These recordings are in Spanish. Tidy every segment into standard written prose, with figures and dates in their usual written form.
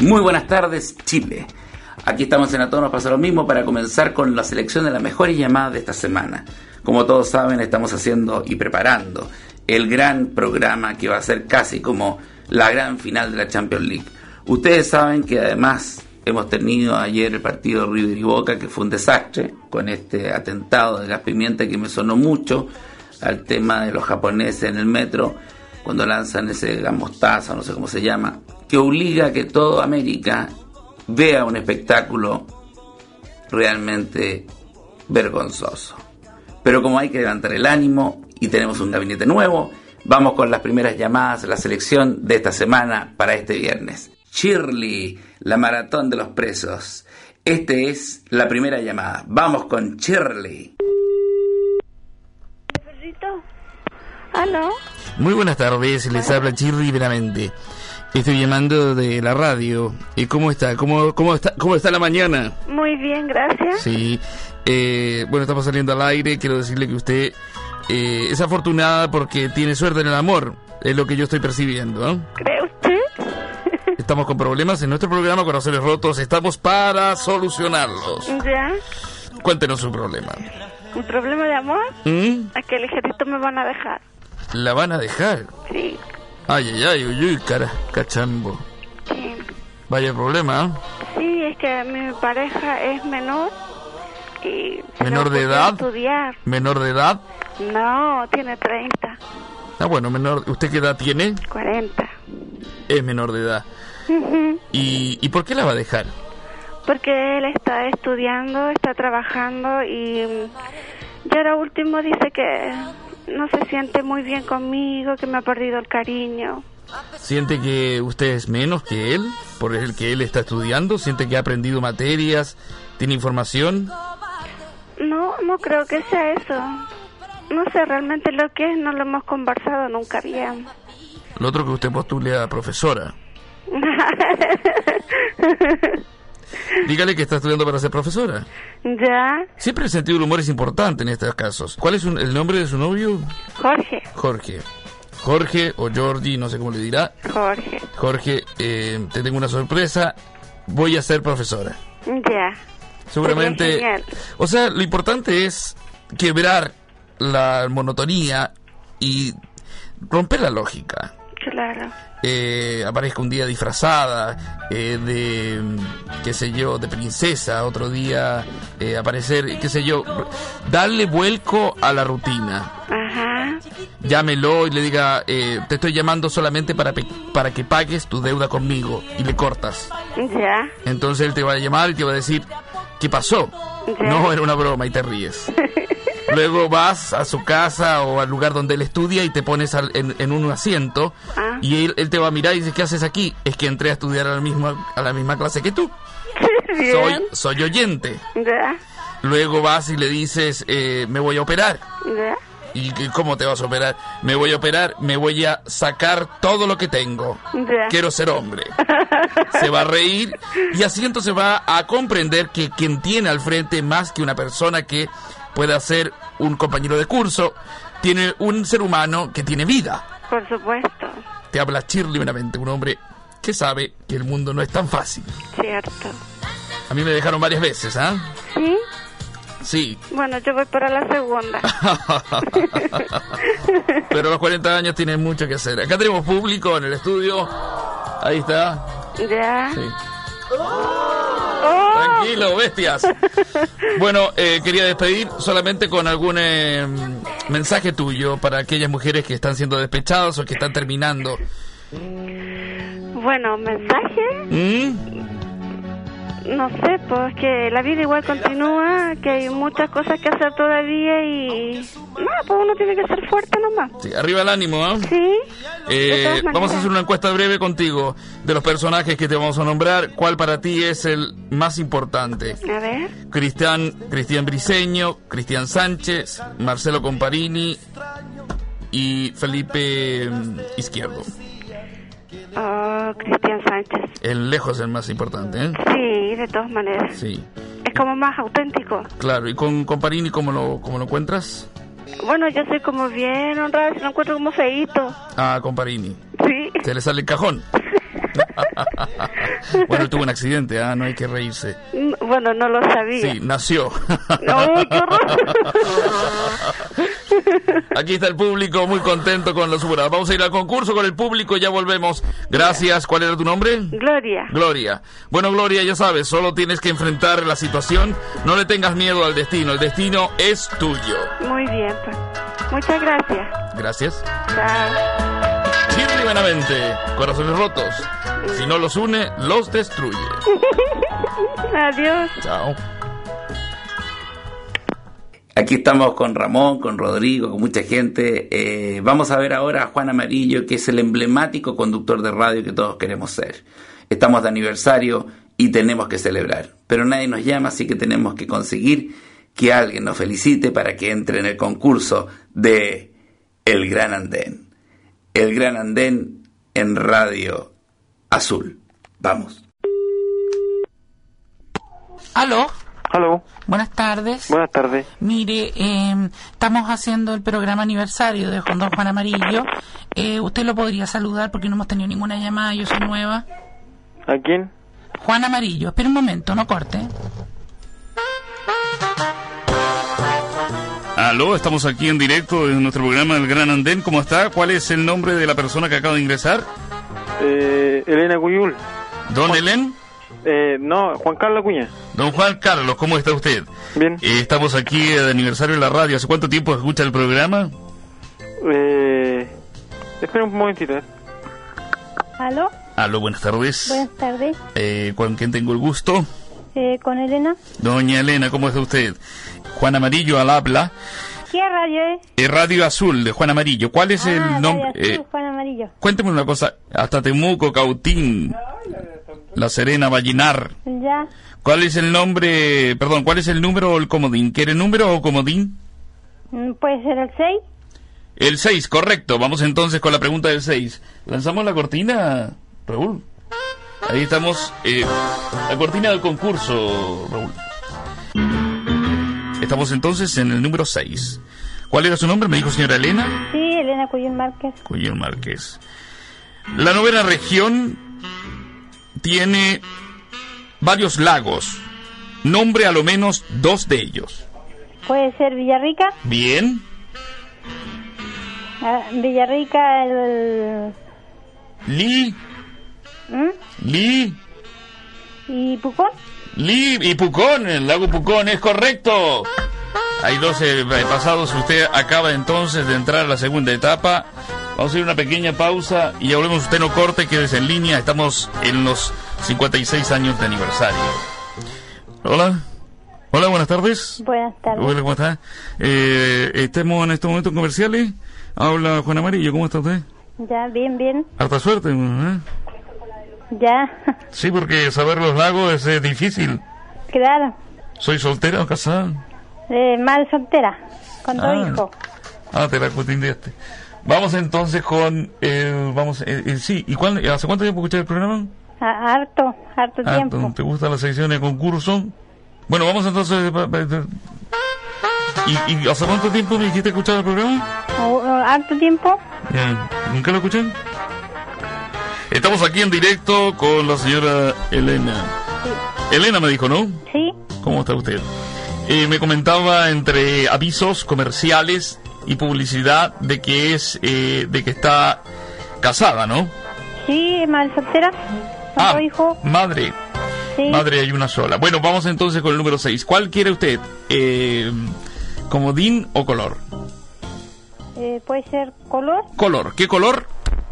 Muy buenas tardes, Chile. Aquí estamos en A Todos Nos Pasa Lo Mismo para comenzar con la selección de las mejores llamadas de esta semana. Como todos saben, estamos haciendo y preparando el gran programa que va a ser casi como la gran final de la Champions League. Ustedes saben que además hemos tenido ayer el partido River y Boca, que fue un desastre, con este atentado de gas pimienta que me sonó mucho al tema de los japoneses en el metro, cuando lanzan ese gas mostaza, no sé cómo se llama, que obliga a que toda América vea un espectáculo realmente vergonzoso. Pero como hay que levantar el ánimo y tenemos un gabinete nuevo, vamos con las primeras llamadas a la selección de esta semana para este viernes. Shirley, la maratón de los presos. Esta es la primera llamada. Vamos con Shirley. ¿Aló? Muy buenas tardes, les habla Shirley Veramente. Estoy llamando de la radio. ¿Y cómo está? ¿Cómo está la mañana? Muy bien, gracias. Sí. Bueno, estamos saliendo al aire. Quiero decirle que usted es afortunada porque tiene suerte en el amor. Es lo que yo estoy percibiendo, ¿no? ¿Cree usted? Estamos con problemas en nuestro programa Corazones Rotos. Estamos para solucionarlos. ¿Ya? Cuéntenos su problema. ¿Un problema de amor? ¿A qué ligerito me van a dejar? ¿La van a dejar? Sí. Ay, uy, cachambo. Sí. Vaya problema, ¿eh? Sí, es que mi pareja es menor y... ¿Menor de edad? Estudiar. ¿Menor de edad? No, tiene 30. Ah, bueno, menor. ¿Usted qué edad tiene? 40. Es menor de edad. Uh-huh. ¿Y por qué la va a dejar? Porque él está estudiando, está trabajando y ahora último dice que no se siente muy bien conmigo, que me ha perdido el cariño. ¿Siente que usted es menos que él? ¿Por el que él está estudiando? ¿Siente que ha aprendido materias? ¿Tiene información? No creo que sea eso. No sé realmente lo que es, no lo hemos conversado nunca bien. Lo otro que usted postule a profesora. Dígale que está estudiando para ser profesora. ¿Ya? Siempre el sentido del humor es importante en estos casos. ¿Cuál es el nombre de su novio? Jorge o Jordi, no sé cómo le dirá. Jorge, te tengo una sorpresa. Voy a ser profesora. Ya. Seguramente. O sea, lo importante es quebrar la monotonía y romper la lógica. Claro. Aparezca un día disfrazada de, qué sé yo, de princesa, otro día aparecer, qué sé yo, darle vuelco a la rutina. Ajá. Llámelo y le diga, te estoy llamando solamente para que pagues tu deuda conmigo, y le cortas. Ya. Entonces él te va a llamar y te va a decir, ¿qué pasó? Ya. No, era una broma, y te ríes. Luego vas a su casa o al lugar donde él estudia y te pones en un asiento y él te va a mirar y dice, ¿qué haces aquí? Es que entré a estudiar a la misma clase que tú. Soy oyente. ¿Ya? Luego vas y le dices, me voy a operar. ¿Ya? ¿Y cómo te vas a operar? Me voy a operar, me voy a sacar todo lo que tengo. ¿Ya? Quiero ser hombre. Se va a reír y así entonces va a comprender que quien tiene al frente más que una persona que puede ser un compañero de curso, tiene un ser humano que tiene vida. Por supuesto. Te habla Shirley Veramente, un hombre que sabe que el mundo no es tan fácil. Cierto. A mí me dejaron varias veces, ¿ah? ¿Sí? Sí. Bueno, yo voy para la segunda. Pero a los 40 años tienen mucho que hacer. Acá tenemos público en el estudio. Ahí está. Ya. Sí. Tranquilo, bestias. Bueno, quería despedir solamente con algún mensaje tuyo para aquellas mujeres que están siendo despechadas o que están terminando. Bueno, mensaje. No sé, pues que la vida igual continúa, que hay muchas cosas que hacer todavía y nada, pues uno tiene que ser fuerte nomás. Sí, arriba el ánimo, ¿eh? Sí. Vamos a hacer una encuesta breve contigo de los personajes que te vamos a nombrar. ¿Cuál para ti es el más importante? A ver. Cristian Briceño, Cristian Sánchez, Marcelo Comparini y Felipe Izquierdo. Oh, Cristian Sánchez. El lejos el más importante, ¿eh? Sí, de todas maneras. Sí. Es como más auténtico. Claro, ¿y con Comparini cómo lo encuentras? Bueno, yo soy como bien honrada, se lo encuentro como feíto. Ah, Comparini. Sí. ¿Se le sale el cajón? Bueno, tuvo un accidente, no hay que reírse. Bueno, no lo sabía. Sí, nació. No, qué horror. Aquí está el público muy contento con la Super. Vamos a ir al concurso con el público, ya volvemos. Gracias. ¿Cuál era tu nombre? Gloria. Gloria. Bueno, Gloria, ya sabes, solo tienes que enfrentar la situación. No le tengas miedo al destino. El destino es tuyo. Muy bien, pues. Muchas gracias. Gracias. Chao. Shirley Benavente, Corazones Rotos. Si no los une, los destruye. Adiós. Chao. Aquí estamos con Ramón, con Rodrigo, con mucha gente. Vamos a ver ahora a Juan Amarillo, que es el emblemático conductor de radio que todos queremos ser. Estamos de aniversario y tenemos que celebrar. Pero nadie nos llama, así que tenemos que conseguir que alguien nos felicite para que entre en el concurso de El Gran Andén. El Gran Andén en Radio Azul. Vamos. ¿Aló? Aló. Buenas tardes. Buenas tardes. Mire, estamos haciendo el programa aniversario de Don Juan Amarillo. ¿Usted lo podría saludar porque no hemos tenido ninguna llamada? Yo soy nueva. ¿A quién? Juan Amarillo. Espera un momento, no corte. Aló, estamos aquí en directo en nuestro programa El Gran Andén. ¿Cómo está? ¿Cuál es el nombre de la persona que acaba de ingresar? Elena Cuyul. ¿Don Helen? No, Juan Carlos Acuña. Don Juan Carlos, ¿cómo está usted? Bien. Estamos aquí de aniversario en la radio. ¿Hace cuánto tiempo escucha el programa? Espera un momentito. ¿Aló? Aló, buenas tardes. Buenas tardes. ¿Con quién tengo el gusto? Con Elena. Doña Elena, ¿cómo está usted? Juan Amarillo al habla. ¿Qué radio es? Radio Azul de Juan Amarillo. ¿Cuál es el nombre? Radio Azul, Juan Amarillo. Cuénteme una cosa. Hasta Temuco, Cautín, La Serena, Vallenar. Ya. ¿Cuál es el nombre? Perdón, ¿cuál es el número o el comodín? ¿Quiere número o comodín? Puede ser el 6. El 6, correcto. Vamos entonces con la pregunta del 6. ¿Lanzamos la cortina, Raúl? Ahí estamos. La cortina del concurso, Raúl. Estamos entonces en el número 6. ¿Cuál era su nombre? ¿Me dijo señora Elena? Sí, Elena Cuyul Márquez. Cuyul Márquez. La novena región tiene varios lagos. Nombre a lo menos 2 de ellos. Puede ser Villarrica. Bien. Villarrica, el... Li. Li. ¿Y Pucón? Li y Pucón, el lago Pucón, es correcto. Hay 12 pasados, usted acaba entonces de entrar a la segunda etapa. Vamos a hacer una pequeña pausa y ya volvemos. Usted no corte, quédese en línea. Estamos en los 56 años de aniversario. Hola. Hola, buenas tardes. Buenas tardes. Hola, ¿cómo está? Estamos en estos momentos comerciales. Habla Juan Amarillo, ¿cómo está usted? Ya, bien, bien. Harta suerte, ¿eh? Ya. Sí, porque saber los lagos es difícil. Claro. ¿Soy soltera o casada? Madre soltera, con 2 hijos. Te la cutindeaste. Vamos entonces con... sí, ¿y hace cuánto tiempo escuchas el programa? Harto tiempo. ¿Te gustan las secciones de concurso? Bueno, vamos entonces... ¿Y hace cuánto tiempo me dijiste escuchar el programa? Harto tiempo. ¿Nunca lo escuché? Estamos aquí en directo con la señora Elena. Sí. Elena me dijo, ¿no? Sí. ¿Cómo está usted? Me comentaba entre avisos comerciales y publicidad de que está casada, ¿no? Sí, madre soltera. Con 2 hijos. Madre. Sí. Madre hay una sola. Bueno, vamos entonces con el número 6. ¿Cuál quiere usted? ¿Comodín o color? Puede ser color. Color. ¿Qué color?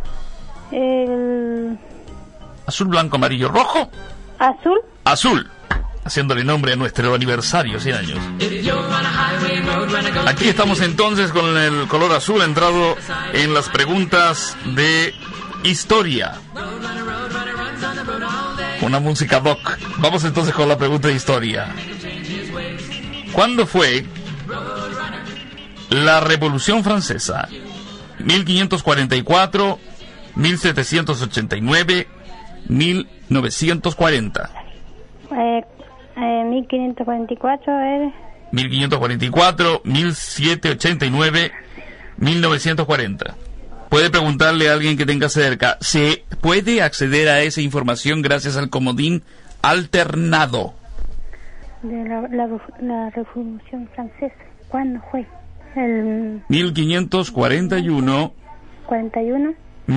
Azul, blanco, amarillo, rojo. Azul. Azul. Haciéndole nombre a nuestro aniversario, 100 años. Aquí estamos entonces con el color azul, entrado en las preguntas de historia. Una música rock. Vamos entonces con la pregunta de historia. ¿Cuándo fue la Revolución Francesa? 1544, 1789, 1940. 1544, 1544, 1789, 1940. puede preguntarle a alguien que tenga cerca. Se puede acceder a esa información gracias al comodín alternado. De la Revolución Francesa. ¿Cuándo fue? El 1541, 41,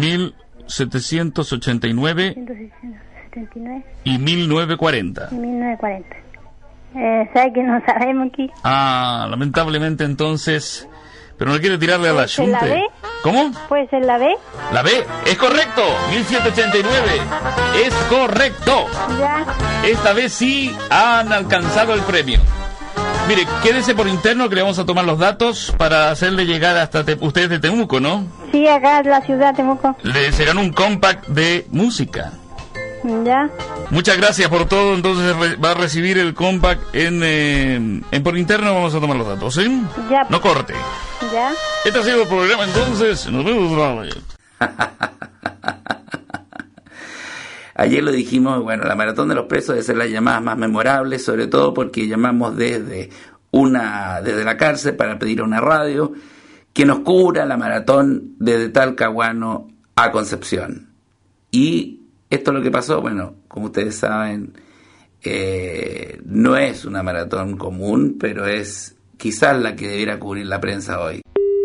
1789 1779 y 1940. y 1940. ¿Sabe que no sabemos aquí? Ah, lamentablemente entonces... Pero no quiere tirarle a la ¿Puede ser la Xunte. B? ¿Cómo? ¿Puede ser la B? La B, es correcto, 1789, es correcto. Ya. Esta vez sí han alcanzado el premio. Mire, quédese por interno que le vamos a tomar los datos para hacerle llegar hasta ustedes de Temuco, ¿no? Sí, acá en la ciudad de Temuco. Se ganó un compact de música. Ya. Muchas gracias por todo, entonces va a recibir el compact en por interno, vamos a tomar los datos, ¿sí? Ya. No corte. Ya. Este ha sido el programa, entonces, nos vemos otra vez. Ayer lo dijimos, bueno, la Maratón de los Presos debe ser las llamadas más memorables, sobre todo porque llamamos desde la cárcel para pedir a una radio que nos cubra la maratón desde Talcahuano a Concepción. Y esto es lo que pasó, bueno, como ustedes saben, no es una maratón común, pero es quizás la que debiera cubrir la prensa hoy.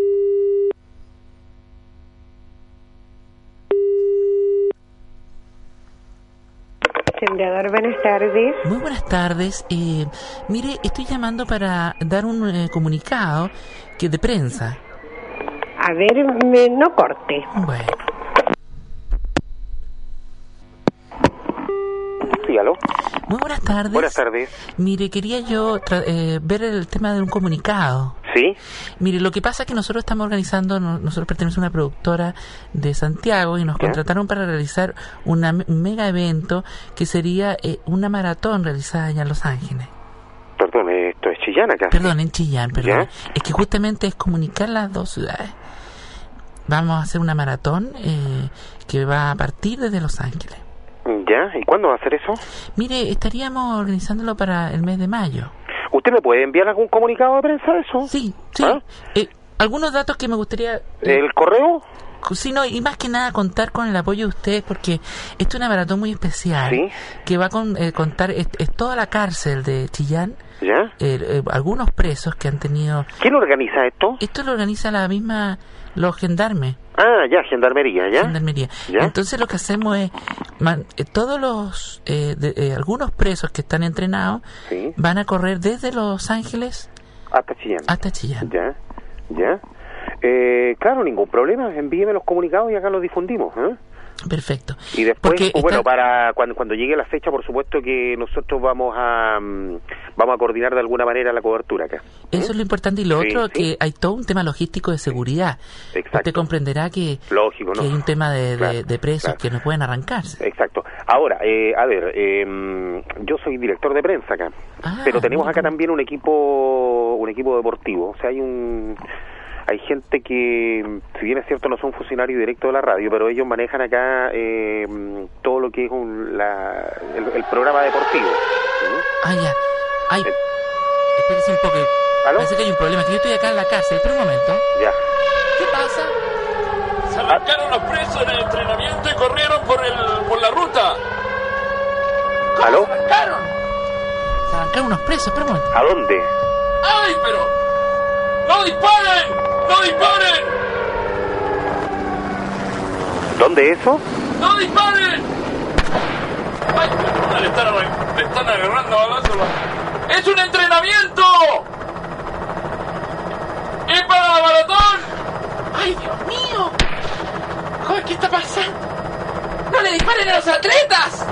Sembrador, buenas tardes. Muy buenas tardes. Mire, estoy llamando para dar un comunicado de prensa. A ver, no corte. Bueno. Sí, ¿aló? Muy buenas tardes. Buenas tardes. Mire, quería yo ver el tema de un comunicado. ¿Sí? Mire, lo que pasa es que nosotros estamos organizando, nosotros pertenecemos a una productora de Santiago y nos contrataron para realizar un mega evento que sería una maratón realizada allá en Los Ángeles. Perdón, esto es Chillán acá. Perdón, en Chillán, perdón. ¿Ya? Es que justamente es comunicar las dos ciudades. Vamos a hacer una maratón que va a partir desde Los Ángeles. ¿Ya? ¿Y cuándo va a hacer eso? Mire, estaríamos organizándolo para el mes de mayo. ¿Usted me puede enviar algún comunicado de prensa de eso? Sí, sí. ¿Ah? Algunos datos que me gustaría... ¿El correo? Sí, no, y más que nada contar con el apoyo de ustedes porque esto es una maratón muy especial. ¿Sí? Que va a contar, es toda la cárcel de Chillán. ¿Ya? Algunos presos que han tenido... ¿Quién organiza esto? Esto lo organiza los gendarmes. Ah, ya, Gendarmería, ¿ya? Gendarmería. ¿Ya? Entonces lo que hacemos es, todos los, algunos presos que están entrenados, Sí. van a correr desde Los Ángeles Hasta Chillán. hasta Chillán. ¿Ya? ¿Ya? Claro, ningún problema. Envíeme los comunicados y acá los difundimos, ¿eh? Perfecto. Y después, Porque pues, bueno, para cuando llegue la fecha, por supuesto que nosotros vamos a coordinar de alguna manera la cobertura acá. Eso es lo importante. Y lo Sí, otro, sí. que hay todo un tema logístico de seguridad. Exacto. Usted comprenderá que, Lógico, ¿no? que hay un tema Claro, de presos claro. que no pueden arrancarse. Exacto. Ahora, a ver, yo soy director de prensa acá, pero tenemos acá también un equipo deportivo. O sea, hay gente que, si bien es cierto, no son funcionarios directos de la radio, pero ellos manejan acá todo lo que es el programa deportivo. Ah, ya. Ay, espérese un poco. ¿Aló? Parece que hay un problema, que yo estoy acá en la cárcel. Espera un momento. Ya. ¿Qué pasa? Se arrancaron los presos en el entrenamiento y corrieron por la ruta. ¿Aló? Se arrancaron unos presos, espera un momento. ¿A dónde? ¡Ay, pero! ¡No disparen! ¡No disparen! ¿Dónde eso? ¡No disparen! ¡Ay, pero le están agarrando a balazos! ¡Es un entrenamiento! ¡Es para la maratón! ¡Ay, Dios mío! Joder, ¿qué está pasando? ¡No le disparen a los atletas!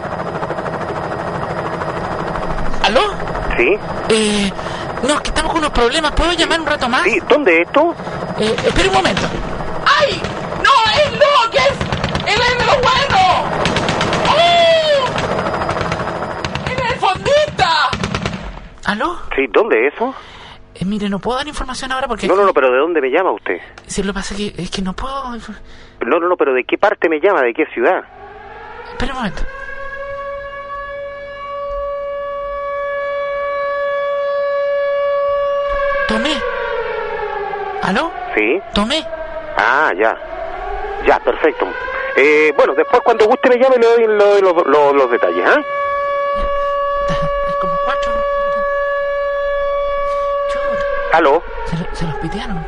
¿Aló? ¿Sí? No, que estamos con unos problemas. ¿Puedo llamar un rato más? Sí, ¿dónde esto? Espera un momento. ¡Ay! ¡No! ¡Él no! ¡Que es! ¡Él es de lo bueno! ¡Oh! ¡Él es el fondista! ¿Aló? Sí, ¿dónde eso? Mire, no puedo dar información ahora porque... No, pero ¿de dónde me llama usted? Si lo que pasa es que no puedo... No, pero ¿de qué parte me llama? ¿De qué ciudad? Espera un momento. Tomé. ¿Aló? ¿Sí? Tomé. Ah, ya. Ya, perfecto. Bueno, después cuando guste me llame le doy los detalles, ¿ah? Hay como 4. Chuta. ¿Aló? Se los pitearon.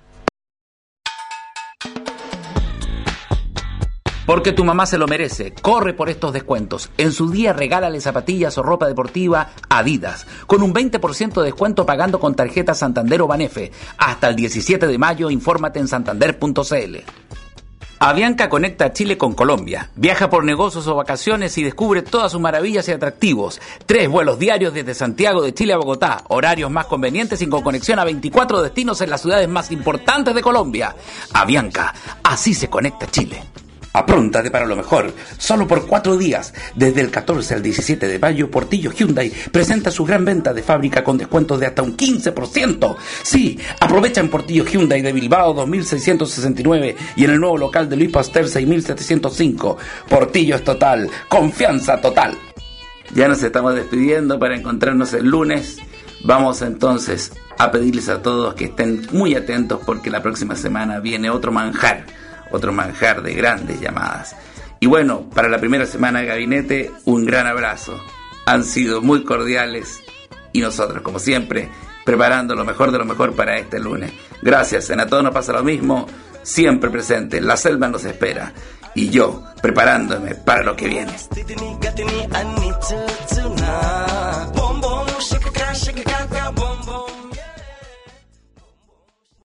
Porque tu mamá se lo merece. Corre por estos descuentos. En su día regálale zapatillas o ropa deportiva Adidas, con un 20% de descuento pagando con tarjeta Santander o Banefe. Hasta el 17 de mayo, infórmate en santander.cl. Avianca conecta a Chile con Colombia. Viaja por negocios o vacaciones y descubre todas sus maravillas y atractivos. 3 vuelos diarios desde Santiago de Chile a Bogotá. Horarios más convenientes y con conexión a 24 destinos en las ciudades más importantes de Colombia. Avianca, así se conecta Chile. Apróntate para lo mejor. Solo por 4 días, desde el 14 al 17 de mayo, Portillo Hyundai presenta su gran venta de fábrica con descuentos de hasta un 15%. Sí, aprovecha en Portillo Hyundai de Bilbao 2669 y en el nuevo local de Luis Pasteur 6705. Portillo es total, confianza total. Ya nos estamos despidiendo para encontrarnos el lunes. Vamos entonces a pedirles a todos que estén muy atentos porque la próxima semana viene otro manjar de grandes llamadas. Y bueno, para la primera semana de Gabinete, un gran abrazo. Han sido muy cordiales y nosotros, como siempre, preparando lo mejor de lo mejor para este lunes. Gracias, en A Todos Nos Pasa Lo Mismo, siempre presente, la selva nos espera y yo preparándome para lo que viene.